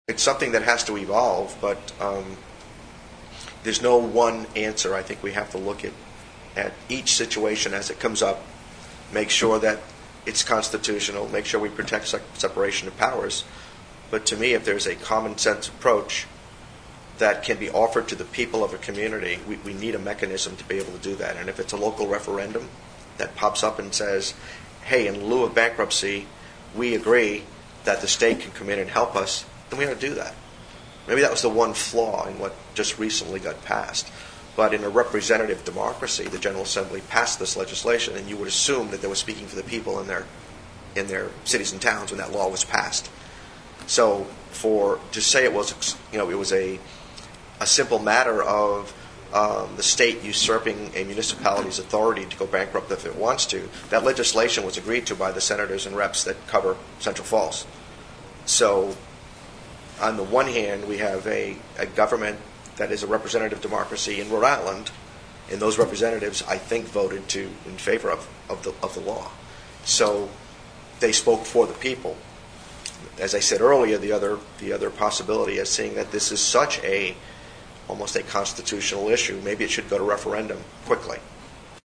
it's something that has to evolve, but there's no one answer. I think we have to look at each situation as it comes up, make sure that it's constitutional, make sure we protect separation of powers. But to me, if there's a common sense approach that can be offered to the people of a community, we need a mechanism to be able to do that. And if it's a local referendum that pops up and says, hey, in lieu of bankruptcy, we agree that the state can come in and help us, then we ought to do that. Maybe that was the one flaw in what just recently got passed. But in a representative democracy, the General Assembly passed this legislation, and you would assume that they were speaking for the people in their cities and towns when that law was passed. So to say it was, it was a simple matter of the state usurping a municipality's authority to go bankrupt if it wants to, that legislation was agreed to by the senators and reps that cover Central Falls. So on the one hand, we have a government that is a representative democracy in Rhode Island, and those representatives, I think, voted in favor of the law. So they spoke for the people. As I said earlier, the other possibility is seeing that this is almost a constitutional issue. Maybe it should go to referendum quickly.